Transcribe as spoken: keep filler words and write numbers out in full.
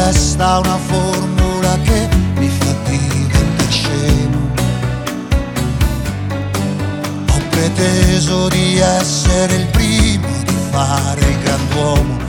testa una formula che mi fa diventare scemo. Ho preteso di essere il primo, di fare il grand'uomo,